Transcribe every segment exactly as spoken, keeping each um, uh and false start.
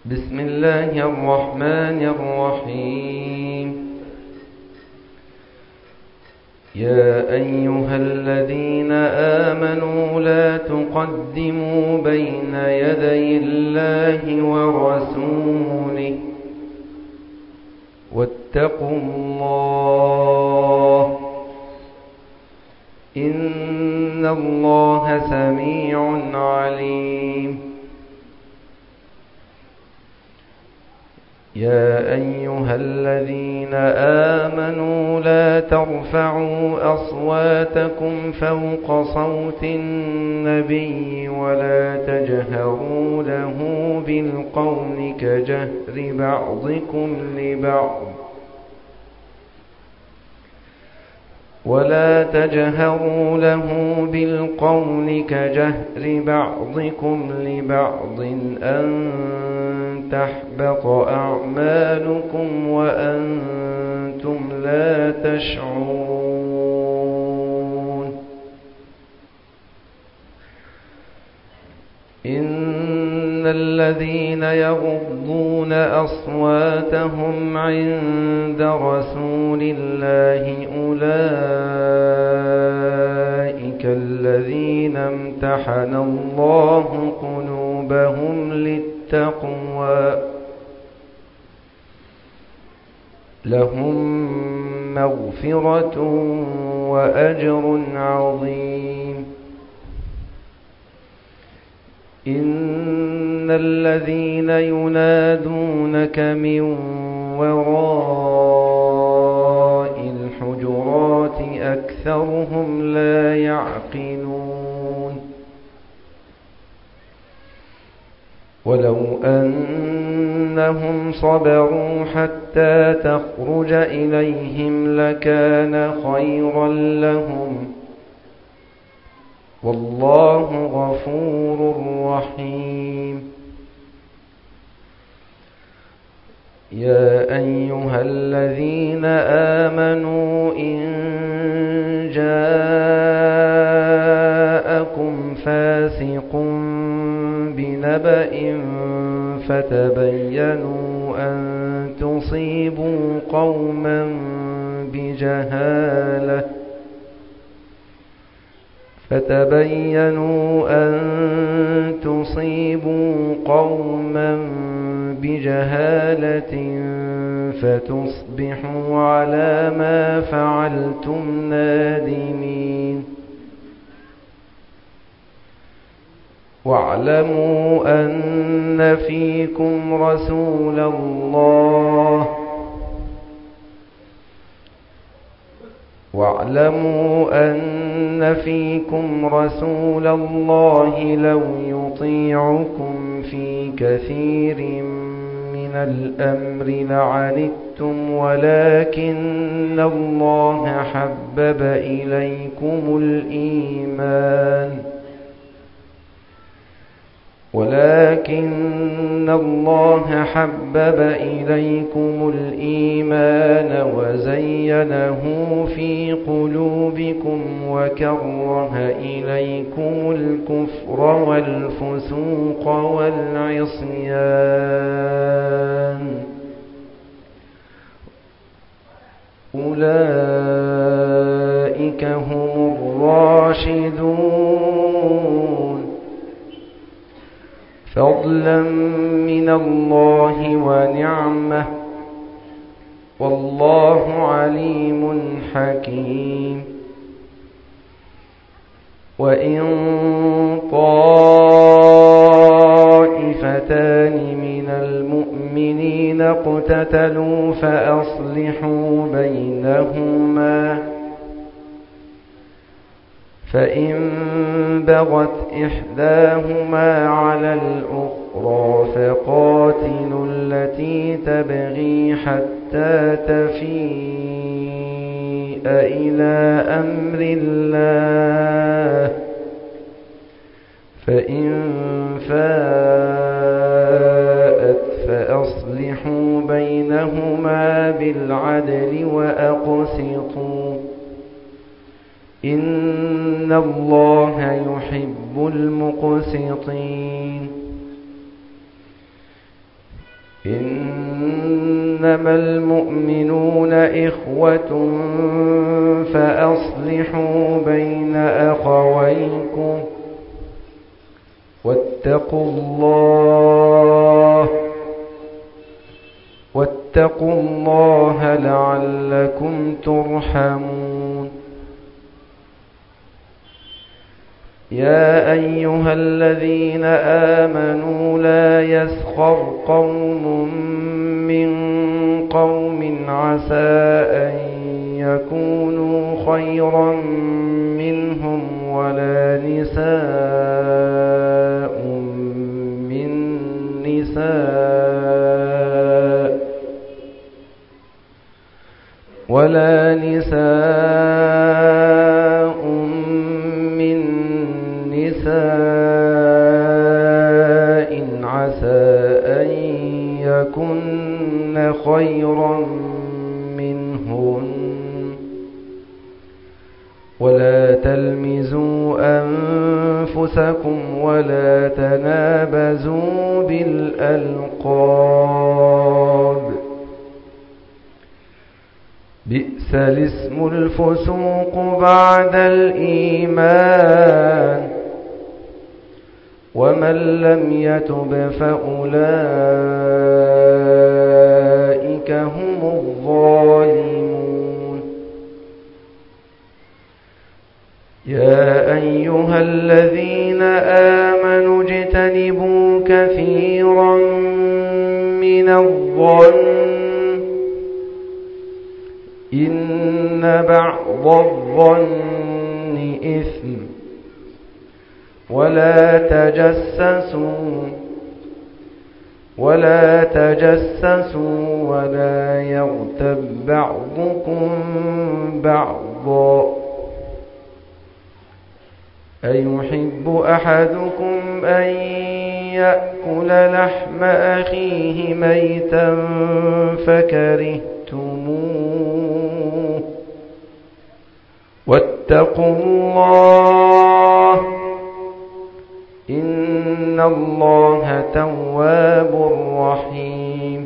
بسم الله الرحمن الرحيم. يا أيها الذين آمنوا لا تقدموا بين يدي الله ورسوله واتقوا الله إن الله سميع عليم. يا أيها الذين آمنوا لا ترفعوا أصواتكم فوق صوت النبي ولا تجهروا له بالقول كجهر بعضكم لبعض ولا تجهروا له بالقول كجهر بعضكم لبعض أن تحبط أعمالكم وأنتم لا تشعرون. إن الذين يغضون أصواتهم عند رسول الله أولئك الذين امتحن الله قلوبهم للتقوى لهم مغفرة وأجر عظيم. إن الذين ينادونك من وراء الحجرات أكثرهم لا يعقلون. ولو أنهم صبروا حتى تخرج إليهم لكان خيرا لهم والله غفور رحيم. يا أيها الذين آمنوا إن جاءكم فاسق بنبأ فتبينوا أن تصيبوا قوما بجهالة فتبينوا أن تصيبوا قوما بجهالة فتصبحوا على ما فعلتم نادمين. واعلموا أن فيكم رسول الله واعلموا أن فيكم رسول الله لو يطيعكم في كثير من الأمر لعنتم ولكن الله حبب إليكم الإيمان ولكن الله حبب إليكم الإيمان وزينه في قلوبكم وكره إليكم الكفر والفسوق والعصيان أولئك هم الراشدون فضلا من الله ونعمة والله عليم حكيم. وإن طائفتان من المؤمنين اقتتلوا فأصلحوا بينهما فإن بغت إحداهما على الأخرى فقاتلوا التي تبغي حتى تفيء إلى أمر الله فإن فاءت فأصلحوا بينهما بالعدل وأقسطوا إن الله يحب المقسطين. إنما المؤمنون إخوة فأصلحوا بين أخويكم واتقوا الله واتقوا الله لعلكم ترحمون. يا أيها الذين آمنوا لا يسخر قوم من قوم عسى أن يكونوا خيرا منهم ولا نساء من نساء ولا نساء من نساء عسى أن يكن خيرا منهن ولا تلمزوا أنفسكم ولا تنابزوا بالألقاب بئس الاسم الفسوق بعد الإيمان ومن لم يتب فأولئك هم الظالمون. يا أيها الذين آمنوا اجتنبوا كثيرا من الظن إن بعض الظن إثم ولا تجسسوا ولا تجسسوا ولا يغتب بعضكم بعضا أيحب أحدكم أن يأكل لحم أخيه ميتا فكرهتموه واتقوا الله إن الله تواب رحيم.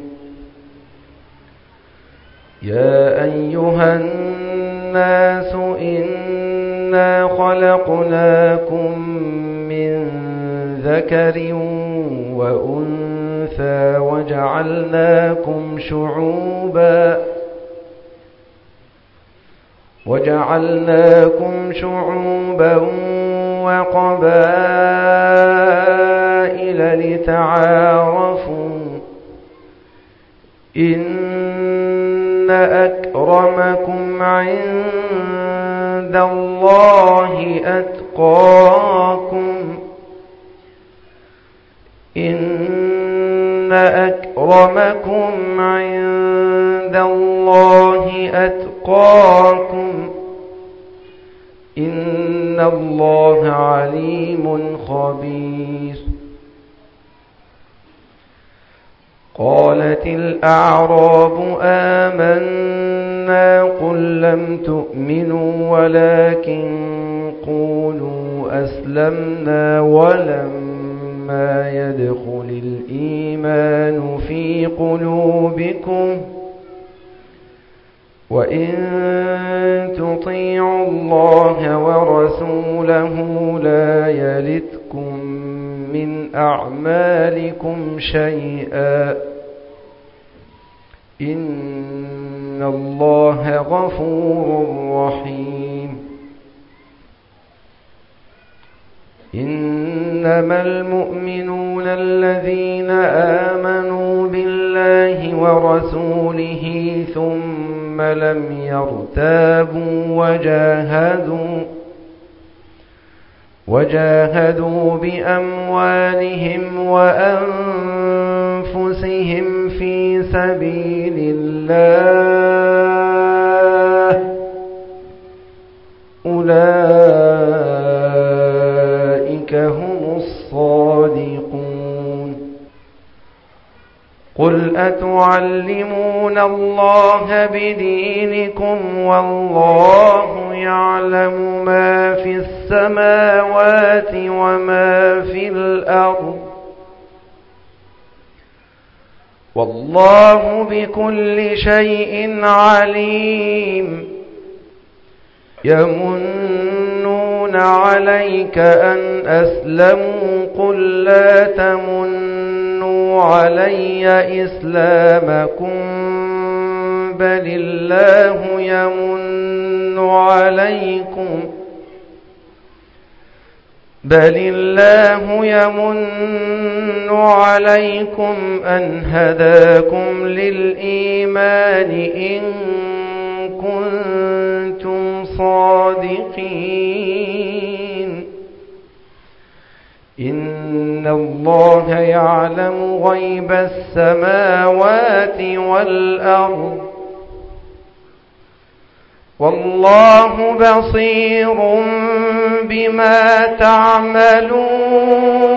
يا أيها الناس إنا خلقناكم من ذكر وأنثى وجعلناكم شعوبا وجعلناكم شعوبا وقبائل لتعارفوا إن أكرمكم عند الله أتقاكم إن أكرمكم عند الله أتقاكم إن الله عليم خبير. قالت الأعراب آمنا قل لم تؤمنوا ولكن قولوا أسلمنا ولما يدخل الإيمان في قلوبكم وإن تطيعوا الله ورسوله لا يلتكم من أعمالكم شيئا إن الله غفور رحيم. إنما المؤمنون الذين آمنوا بالله ورسوله ثم لم يرتابوا وجاهدوا وجاهدوا بأموالهم وأنفسهم في سبيل الله أولئك هم الصادقون. قل أتعلمون الله بدينكم والله يعلم ما في السماوات وما في الأرض والله بكل شيء عليم. يمنون عليك أن أسلموا قل لا تمنوا علي إسلامكم بل الله يمن عليكم بل الله يمن عليكم أن هداكم للإيمان إن كنتم صادقين. إن الله يعلم غيب السماوات والأرض والله بصير بما تعملون.